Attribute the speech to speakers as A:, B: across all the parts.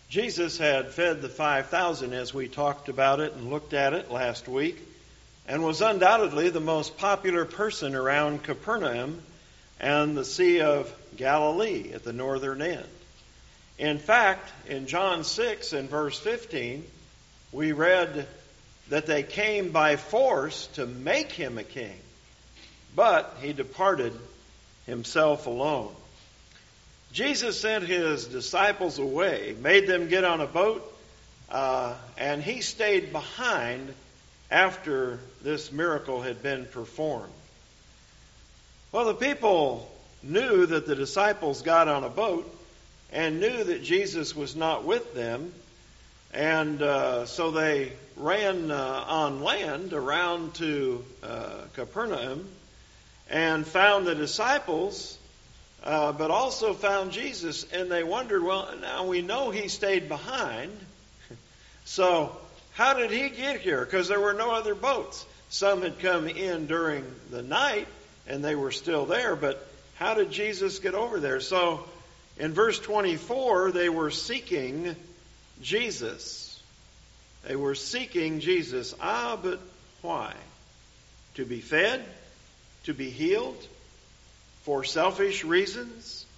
A: Jesus had fed the 5,000 as we talked about it and looked at it last week, and was undoubtedly the most popular person around Capernaum and the Sea of Galilee at the northern end. In fact, in John 6 and verse 15, we read that they came by force to make him a king, but he departed himself alone. Jesus sent his disciples away, made them get on a boat, and he stayed behind after this miracle had been performed. Well, the people knew that the disciples got on a boat and knew that Jesus was not with them, and so they ran on land around to Capernaum and found the disciples, but also found Jesus, and they wondered, well, now we know he stayed behind, so how did he get here? Because there were no other boats. Some had come in during the night, and they were still there, but how did Jesus get over there? So in verse 24, they were seeking Jesus. They were seeking Jesus. But why? To be fed? To be healed? For selfish reasons?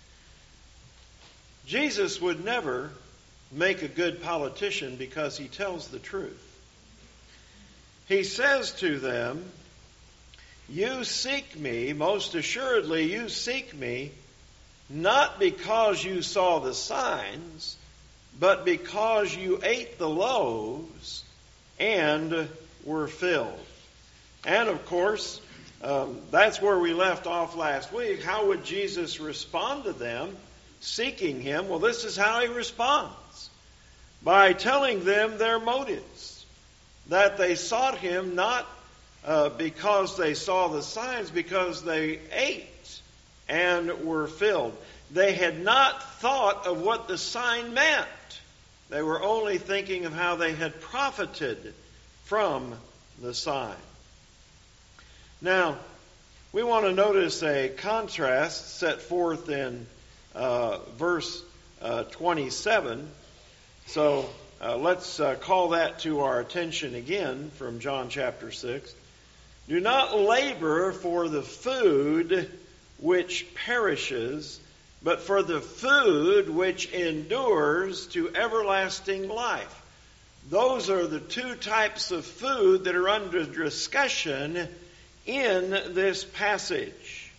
A: Jesus would never make a good politician because he tells the truth. He says to them, you seek me, most assuredly you seek me, not because you saw the signs, but because you ate the loaves and were filled. And of course, that's where we left off last week. How would Jesus respond to them seeking him? Well, this is how he responds. By telling them their motives. That they sought him not because they saw the signs, because they ate and were filled. They had not thought of what the sign meant. They were only thinking of how they had profited from the sign. Now, we want to notice a contrast set forth in verse 27. So let's call that to our attention again from John chapter 6. Do not labor for the food which perishes, but for the food which endures to everlasting life. Those are the two types of food that are under discussion in this passage.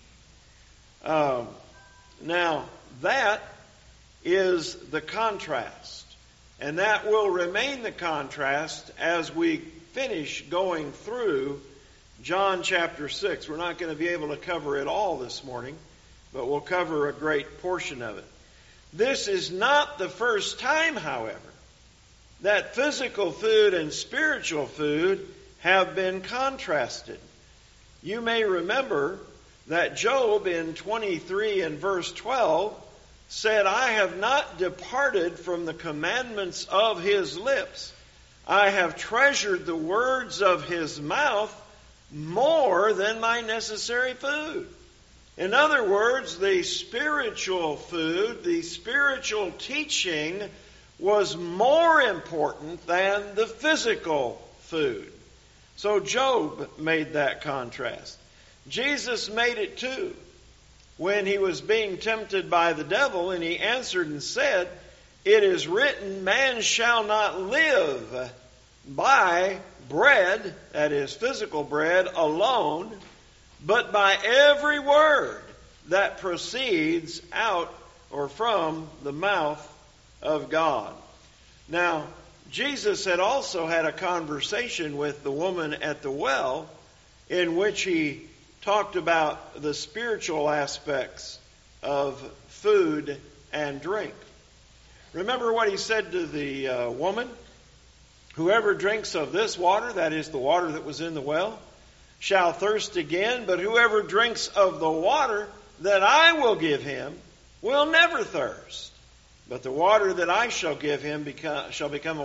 A: Now, that is the contrast. And that will remain the contrast as we finish going through John chapter 6. We're not going to be able to cover it all this morning, but we'll cover a great portion of it. This is not the first time, however, that physical food and spiritual food have been contrasted. You may remember that Job in 23 and verse 12 said, I have not departed from the commandments of his lips. I have treasured the words of his mouth more than my necessary food. In other words, the spiritual food, the spiritual teaching was more important than the physical food. So Job made that contrast. Jesus made it too. When he was being tempted by the devil, and he answered and said, it is written, man shall not live by bread, that is physical bread, alone, but by every word that proceeds out or from the mouth of God. Now, Jesus had also had a conversation with the woman at the well in which he talked about the spiritual aspects of food and drink. Remember what he said to the woman? Whoever drinks of this water, that is the water that was in the well, shall thirst again, but whoever drinks of the water that I will give him will never thirst. But the water that I shall give him shall become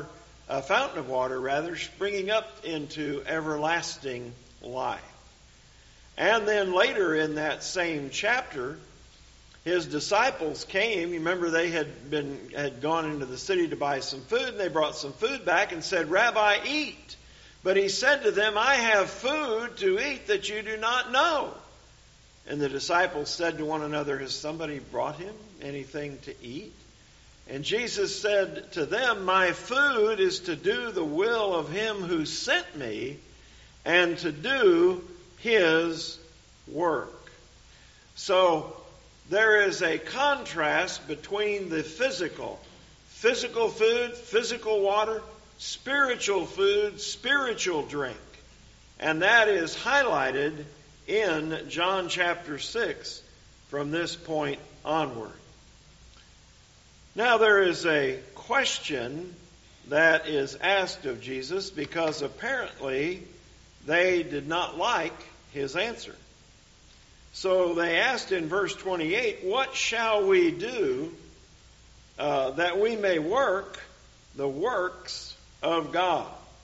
A: a fountain of water, springing up into everlasting life. And then later in that same chapter, his disciples came. You remember they had gone into the city to buy some food, and they brought some food back and said, "Rabbi, eat." But he said to them, "I have food to eat that you do not know." And the disciples said to one another, "Has somebody brought him anything to eat?" And Jesus said to them, "My food is to do the will of him who sent me and to do his work." So there is a contrast between the physical food, physical water, spiritual food, spiritual drink. And that is highlighted in John chapter 6 from this point onward. Now there is a question that is asked of Jesus because apparently they did not like his answer. So they asked in verse 28, "What shall we do that we may work the works of God?"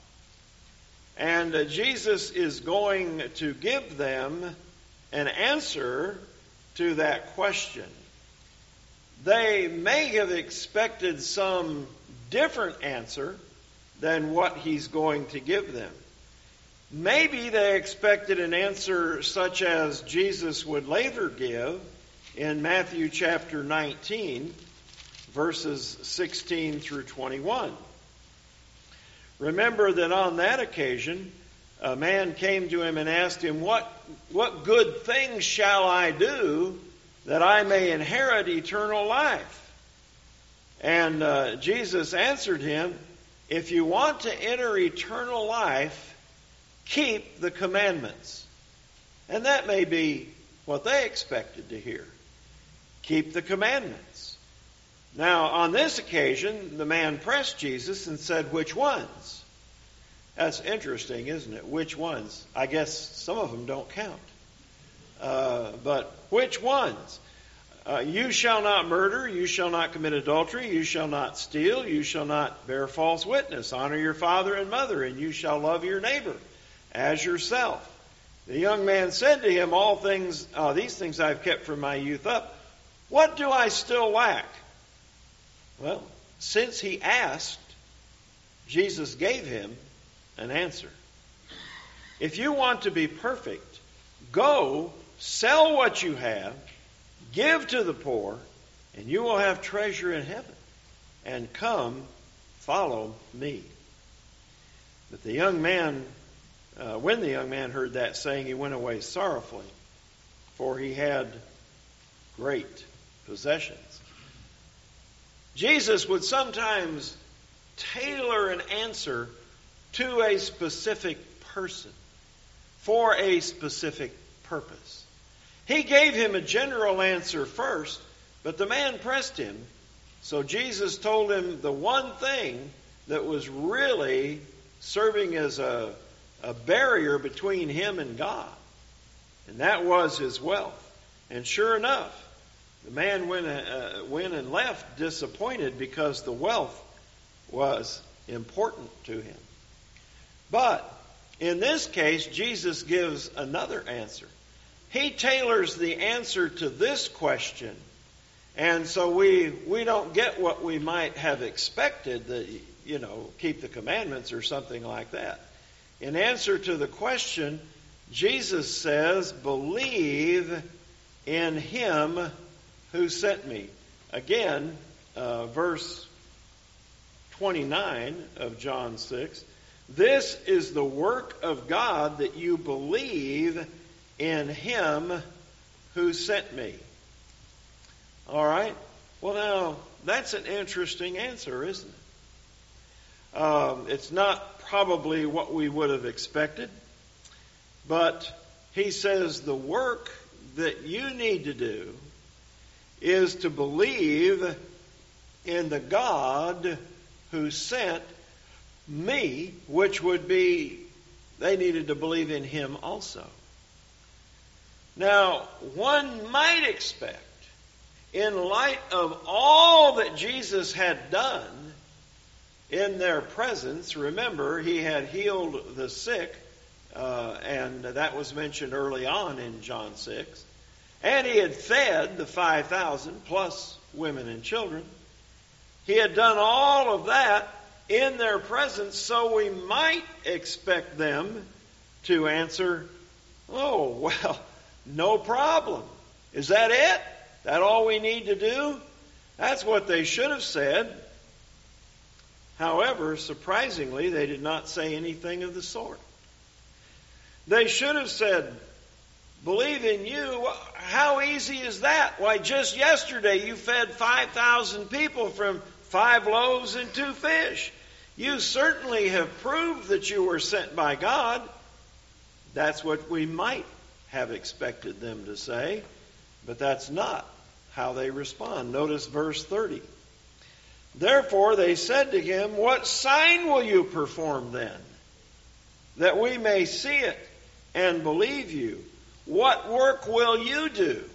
A: And Jesus is going to give them an answer to that question. They may have expected some different answer than what he's going to give them. Maybe they expected an answer such as Jesus would later give in Matthew chapter 19, verses 16 through 21. Remember that on that occasion, a man came to him and asked him, What good things shall I do that I may inherit eternal life?" And Jesus answered him, "If you want to enter eternal life, keep the commandments." And that may be what they expected to hear. Keep the commandments. Now, on this occasion, the man pressed Jesus and said, "Which ones?" That's interesting, isn't it? Which ones? I guess some of them don't count. But which ones? You shall not murder, you shall not commit adultery, you shall not steal, you shall not bear false witness, honor your father and mother, and you shall love your neighbor as yourself. The young man said to him, these things I've kept from my youth up. What do I still lack? Well, since he asked, Jesus gave him an answer. If you want to be perfect, go sell what you have, give to the poor, and you will have treasure in heaven. And come, follow me. But the young man, when the young man heard that saying, he went away sorrowfully, for he had great possessions. Jesus would sometimes tailor an answer to a specific person for a specific purpose. He gave him a general answer first, but the man pressed him. So Jesus told him the one thing that was really serving as a barrier between him and God. And that was his wealth. And sure enough, the man went and left disappointed because the wealth was important to him. But in this case, Jesus gives another answer. He tailors the answer to this question. And so we don't get what we might have expected, that, keep the commandments or something like that. In answer to the question, Jesus says, believe in him who sent me. Again, verse 29 of John 6. This is the work of God, that you believe in him who sent me. All right? Well, now, that's an interesting answer, isn't it? It's not probably what we would have expected, but he says the work that you need to do is to believe in the God who sent me, which would be they needed to believe in him also. Now, one might expect, in light of all that Jesus had done in their presence, remember, he had healed the sick, and that was mentioned early on in John 6. And he had fed the 5,000 plus women and children. He had done all of that in their presence, so we might expect them to answer, "Oh, well, no problem. Is that it? That all we need to do?" That's what they should have said. However, surprisingly, they did not say anything of the sort. They should have said, "Believe in you? How easy is that? Why, just yesterday you fed 5,000 people from 5 loaves and 2 fish. You certainly have proved that you were sent by God." That's what we might have expected them to say, but that's not how they respond. Notice verse 30. "Therefore they said to him, 'What sign will you perform then, that we may see it and believe you? What work will you do?'"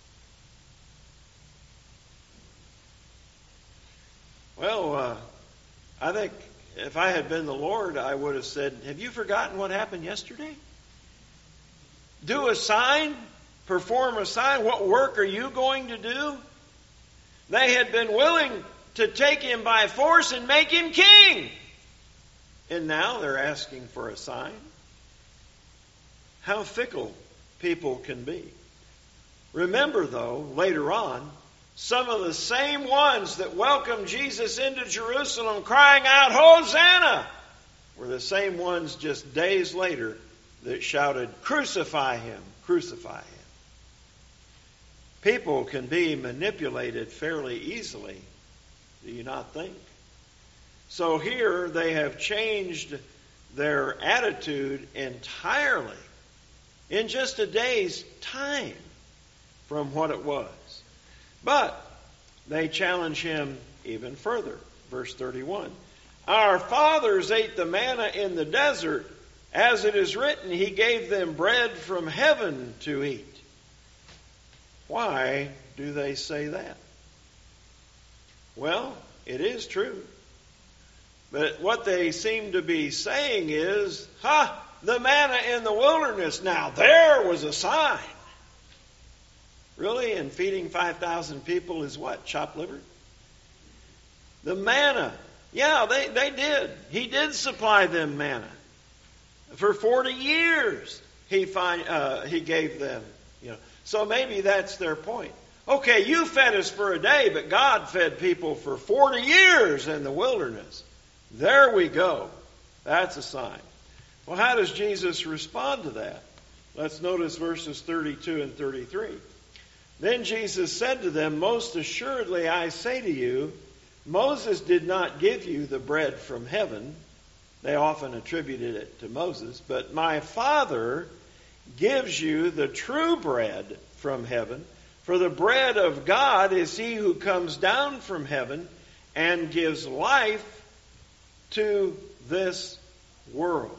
A: Well, I think if I had been the Lord, I would have said, "Have you forgotten what happened yesterday? Do a sign, perform a sign. What work are you going to do?" They had been willing to take him by force and make him king. And now they're asking for a sign. How fickle people can be. Remember, though, later on, some of the same ones that welcomed Jesus into Jerusalem crying out, "Hosanna!" were the same ones just days later that shouted, "Crucify him, crucify him." People can be manipulated fairly easily, do you not think? So here they have changed their attitude entirely in just a day's time from what it was. But they challenge him even further. Verse 31. "Our fathers ate the manna in the desert. As it is written, he gave them bread from heaven to eat." Why do they say that? Well, it is true. But what they seem to be saying is, the manna in the wilderness. Now there was a sign. Really? And feeding 5,000 people is what? Chopped liver? The manna. Yeah, they did. He did supply them manna. For 40 years he gave them. So maybe that's their point. Okay, you fed us for a day, but God fed people for 40 years in the wilderness. There we go. That's a sign. Well, how does Jesus respond to that? Let's notice verses 32 and 33. "Then Jesus said to them, 'Most assuredly I say to you, Moses did not give you the bread from heaven.'" They often attributed it to Moses. "But my Father gives you the true bread from heaven. For the bread of God is he who comes down from heaven and gives life to this world."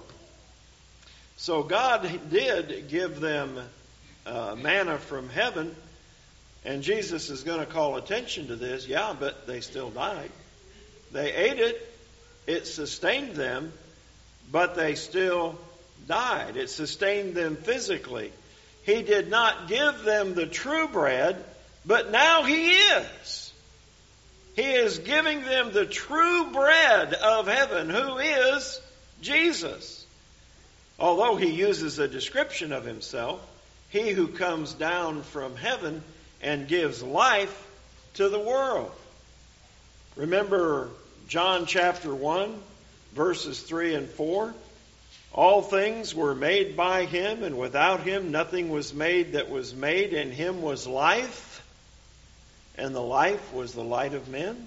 A: So God did give them manna from heaven. And Jesus is going to call attention to this. Yeah, but they still died. They ate it. It sustained them. But they still died. It sustained them physically. He did not give them the true bread, but now he is. He is giving them the true bread of heaven, who is Jesus. Although he uses a description of himself, he who comes down from heaven and gives life to the world. Remember John chapter 1, verses 3 and 4? "All things were made by him, and without him nothing was made that was made. In him was life, and the life was the light of men."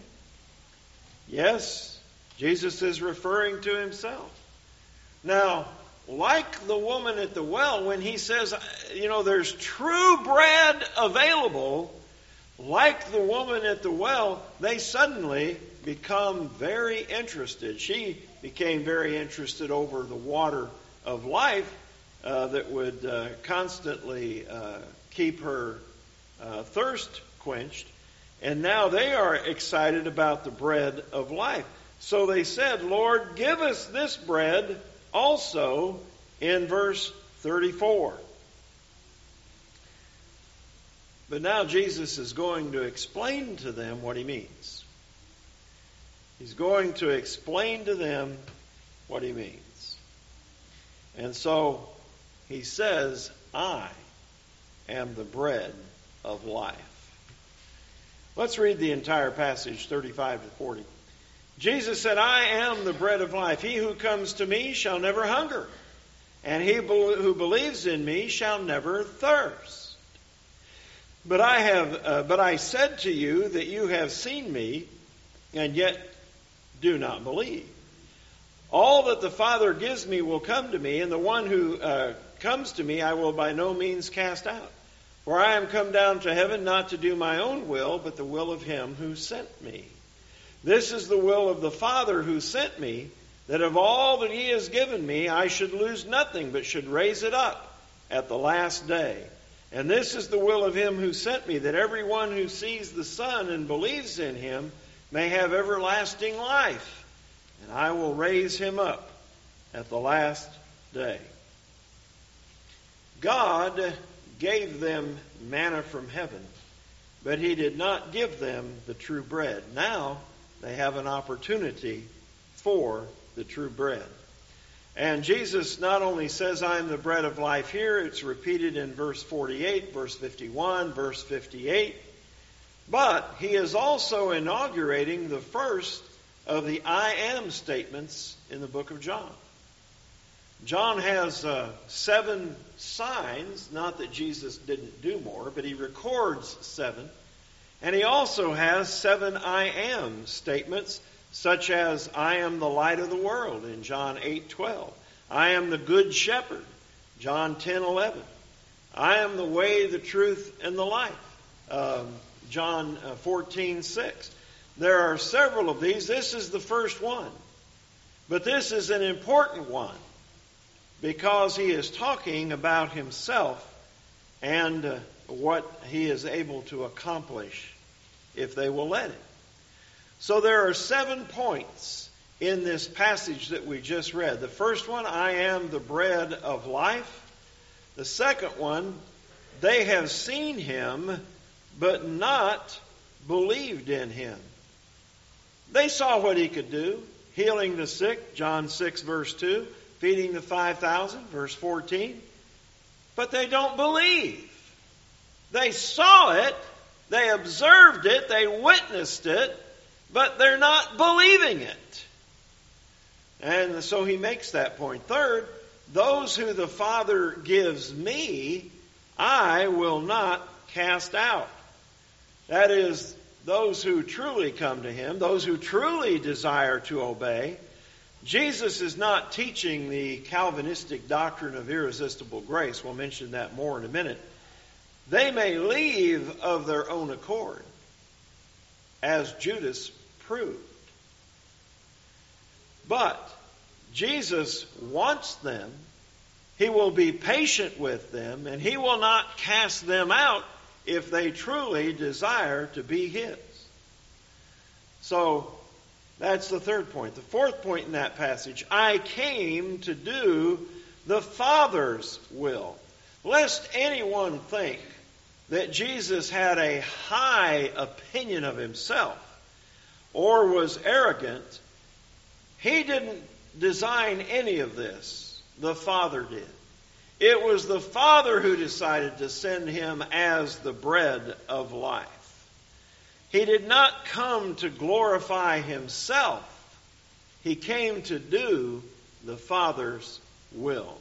A: Yes, Jesus is referring to himself. Now, like the woman at the well, when he says, there's true bread available, like the woman at the well, they suddenly become very interested. She became very interested over the water of life that would constantly keep her thirst quenched. And now they are excited about the bread of life. So they said, "Lord, give us this bread also," in verse 34. But now Jesus is going to explain to them what he means. He's going to explain to them what he means. And so he says, I am the bread of life. Let's read the entire passage, 35 to 40. Jesus said, I am the bread of life. He who comes to me shall never hunger, and he who believes in me shall never thirst. But I said to you that you have seen me, and yet do not believe. All that the Father gives me will come to me, and the one who comes to me I will by no means cast out. For I am come down to heaven not to do my own will, but the will of him who sent me. This is the will of the Father who sent me, that of all that he has given me I should lose nothing, but should raise it up at the last day. And this is the will of him who sent me, that everyone who sees the Son and believes in him may have everlasting life, and I will raise him up at the last day. God gave them manna from heaven, but he did not give them the true bread. Now they have an opportunity for the true bread. And Jesus not only says, I am the bread of life here, it's repeated in verse 48, verse 51, verse 58. But he is also inaugurating the first of the I am statements in the book of John. John has 7 signs, not that Jesus didn't do more, but he records 7. And he also has 7 I am statements, such as, I am the light of the world in John 8:12. I am the good shepherd, John 10:11. I am the way, the truth, and the life, John 14:6. There are several of these. This is the first one. But this is an important one because he is talking about himself and what he is able to accomplish if they will let him. So there are 7 points in this passage that we just read. The first one, I am the bread of life. The second one, they have seen him but not believed in him. They saw what he could do, healing the sick, John 6 verse 2, feeding the 5,000, verse 14. But they don't believe. They saw it, they observed it, they witnessed it, but they're not believing it. And so he makes that point. Third, those who the Father gives me, I will not cast out. That is, those who truly come to him, those who truly desire to obey. Jesus is not teaching the Calvinistic doctrine of irresistible grace. We'll mention that more in a minute. They may leave of their own accord, as Judas proved. But Jesus wants them. He will be patient with them, and he will not cast them out if they truly desire to be his. So that's the third point. The fourth point in that passage, I came to do the Father's will. Lest anyone think that Jesus had a high opinion of himself or was arrogant, he didn't design any of this. The Father did. It was the Father who decided to send him as the bread of life. He did not come to glorify himself. He came to do the Father's will.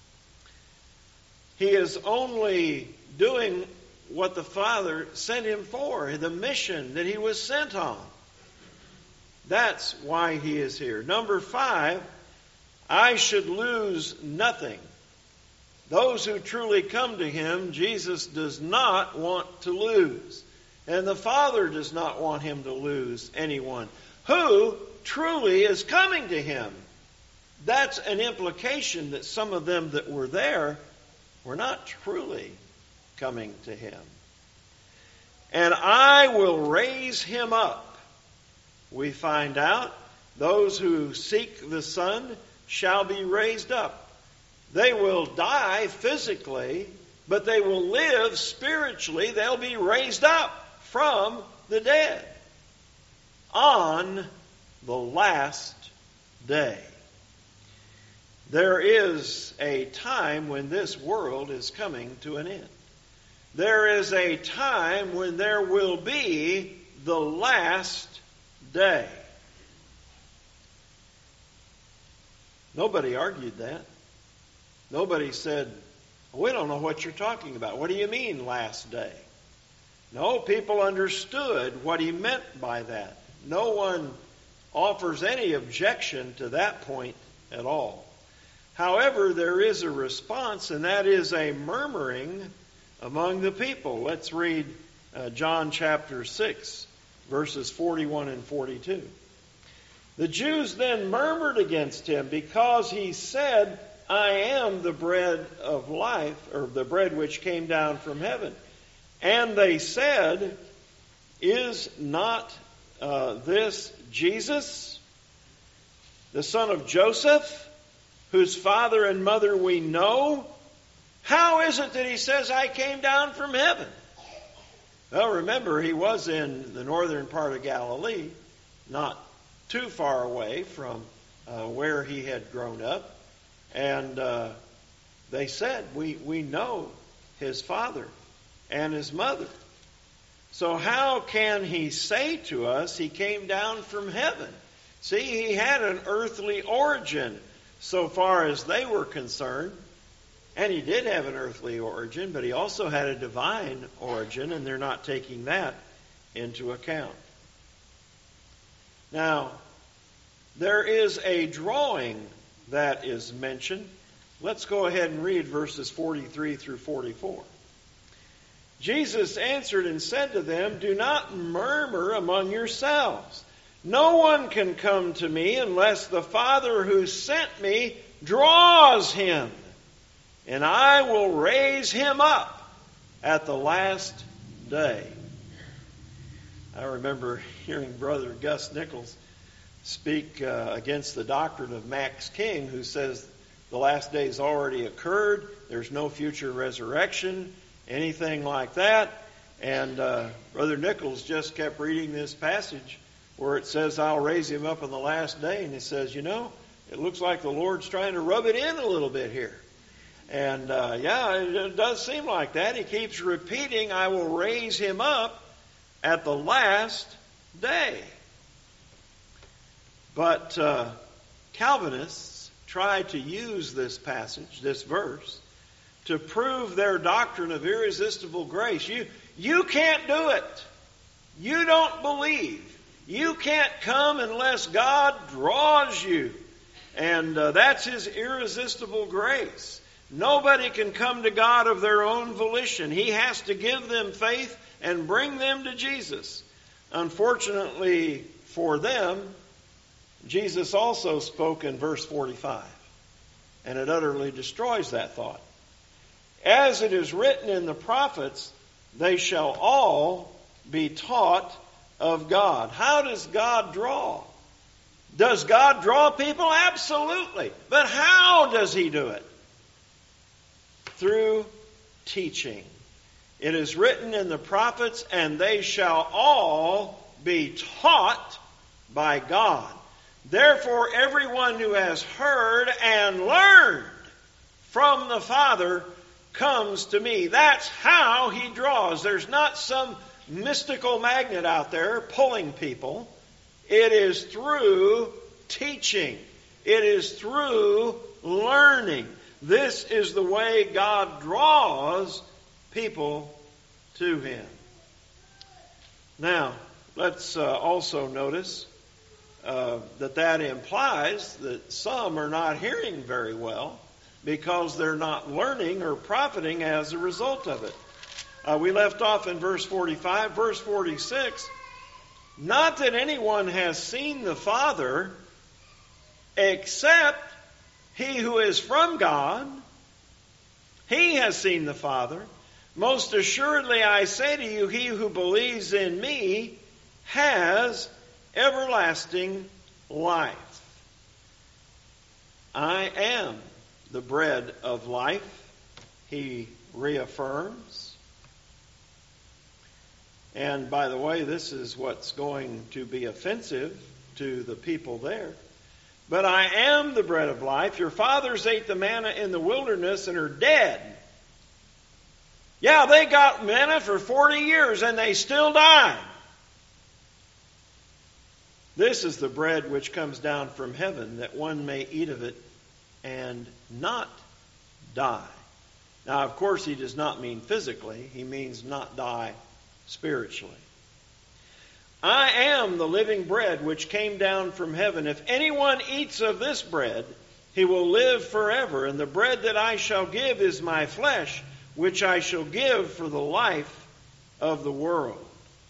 A: He is only doing what the Father sent him for, the mission that he was sent on. That's why he is here. Number 5, I should lose nothing. Those who truly come to him, Jesus does not want to lose. And the Father does not want him to lose anyone who truly is coming to him. That's an implication that some of them that were there were not truly coming to him. And I will raise him up. We find out those who seek the Son shall be raised up. They will die physically, but they will live spiritually. They'll be raised up from the dead on the last day. There is a time when this world is coming to an end. There is a time when there will be the last day. Nobody argued that. Nobody said, we don't know what you're talking about. What do you mean, last day? No, people understood what he meant by that. No one offers any objection to that point at all. However, there is a response, and that is a murmuring among the people. Let's read John chapter 6, verses 41 and 42. The Jews then murmured against him because he said, I am the bread of life, or the bread which came down from heaven. And they said, is not this Jesus, the son of Joseph, whose father and mother we know? How is it that he says, I came down from heaven? Well, remember, he was in the northern part of Galilee, not too far away from where he had grown up. And they said, we know his father and his mother. So how can he say to us he came down from heaven? See, he had an earthly origin so far as they were concerned. And he did have an earthly origin, but he also had a divine origin, and they're not taking that into account. Now, there is a drawing that is mentioned. Let's go ahead and read verses 43 through 44. Jesus answered and said to them, do not murmur among yourselves. No one can come to me unless the Father who sent me draws him, and I will raise him up at the last day. I remember hearing Brother Gus Nichols speak against the doctrine of Max King, who says the last day's already occurred, there's no future resurrection, anything like that. And Brother Nichols just kept reading this passage where it says, I'll raise him up on the last day. And he says, it looks like the Lord's trying to rub it in a little bit here. And it does seem like that. He keeps repeating, I will raise him up at the last day. But Calvinists try to use this passage, this verse, to prove their doctrine of irresistible grace. You can't do it. You don't believe. You can't come unless God draws you. And that's his irresistible grace. Nobody can come to God of their own volition. He has to give them faith and bring them to Jesus. Unfortunately for them, Jesus also spoke in verse 45, and it utterly destroys that thought. As it is written in the prophets, they shall all be taught of God. How does God draw? Does God draw people? Absolutely. But how does he do it? Through teaching. It is written in the prophets, and they shall all be taught by God. Therefore, everyone who has heard and learned from the Father comes to me. That's how he draws. There's not some mystical magnet out there pulling people. It is through teaching. It is through learning. This is the way God draws people to him. Now, let's also notice that implies that some are not hearing very well because they're not learning or profiting as a result of it. We left off in verse 45. Verse 46, not that anyone has seen the Father except he who is from God. He has seen the Father. Most assuredly I say to you, he who believes in me has everlasting life. I am the bread of life. He reaffirms. And by the way, this is what's going to be offensive to the people there. But I am the bread of life. Your fathers ate the manna in the wilderness and are dead. Yeah, they got manna for 40 years and they still died. This is the bread which comes down from heaven, that one may eat of it and not die. Now, of course, he does not mean physically. He means not die spiritually. I am the living bread which came down from heaven. If anyone eats of this bread, he will live forever. And the bread that I shall give is my flesh, which I shall give for the life of the world.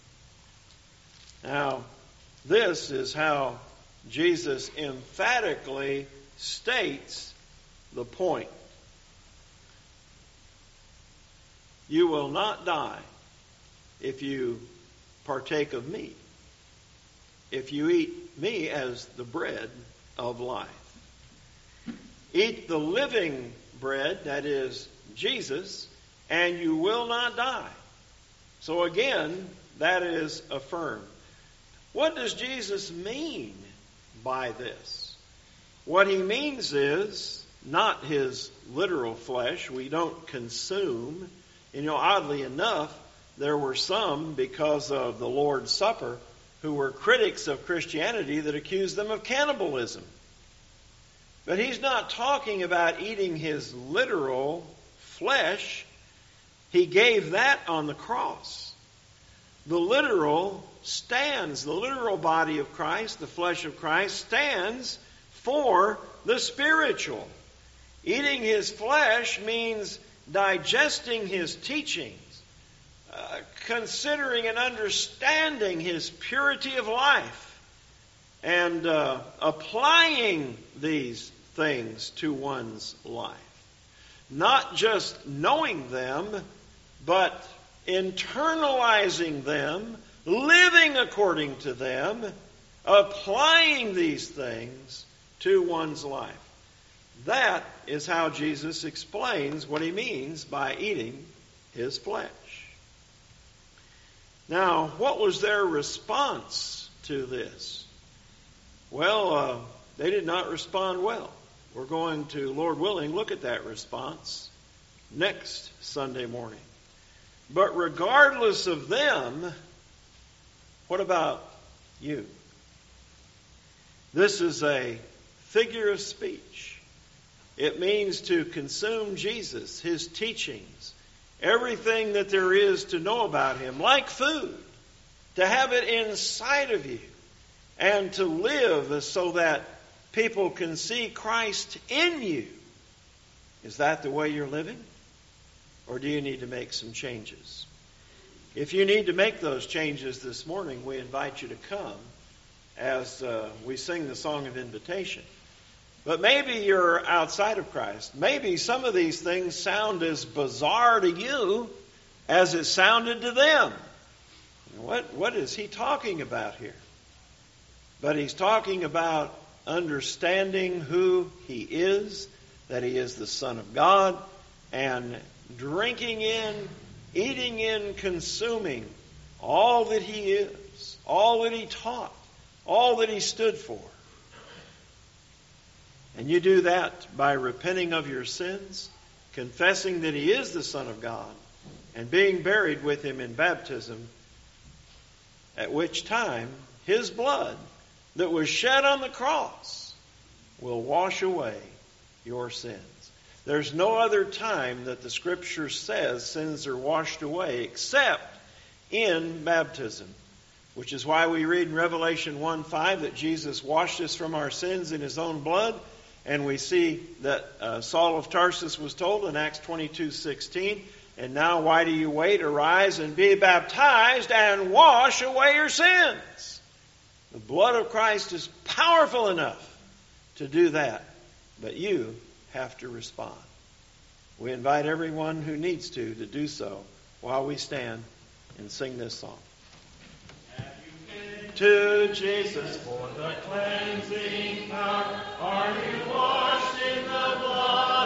A: Now, this is how Jesus emphatically states the point. You will not die if you partake of me, if you eat me as the bread of life. Eat the living bread, that is Jesus, and you will not die. So again, that is affirmed. What does Jesus mean by this? What he means is not his literal flesh. We don't consume. Oddly enough, there were some, because of the Lord's Supper, who were critics of Christianity that accused them of cannibalism. But he's not talking about eating his literal flesh. He gave that on the cross. The literal stands, the literal body of Christ, the flesh of Christ, stands for the spiritual. Eating his flesh means digesting his teachings, considering and understanding his purity of life, and applying these things to one's life. Not just knowing them, but internalizing them, living according to them, applying these things to one's life. That is how Jesus explains what he means by eating his flesh. Now, what was their response to this? Well, they did not respond well. We're going to, Lord willing, look at that response next Sunday morning. But regardless of them, what about you? This is a figure of speech. It means to consume Jesus, his teachings, everything that there is to know about him, like food, to have it inside of you, and to live so that people can see Christ in you. Is that the way you're living? Or do you need to make some changes? If you need to make those changes this morning, we invite you to come as we sing the song of invitation. But maybe you're outside of Christ. Maybe some of these things sound as bizarre to you as it sounded to them. What is he talking about here? But he's talking about understanding who he is, that he is the Son of God, and drinking in, eating in, consuming all that he is, all that he taught, all that he stood for. And you do that by repenting of your sins, confessing that he is the Son of God, and being buried with him in baptism, at which time his blood that was shed on the cross will wash away your sins. There's no other time that the Scripture says sins are washed away except in baptism, which is why we read in Revelation 1:5 that Jesus washed us from our sins in his own blood, and we see that Saul of Tarsus was told in Acts 22:16, and now why do you wait? Arise and be baptized and wash away your sins. The blood of Christ is powerful enough to do that, but you have to respond. We invite everyone who needs to do so while we stand and sing this song. Have you been to Jesus for the cleansing power? Are you washed in the blood?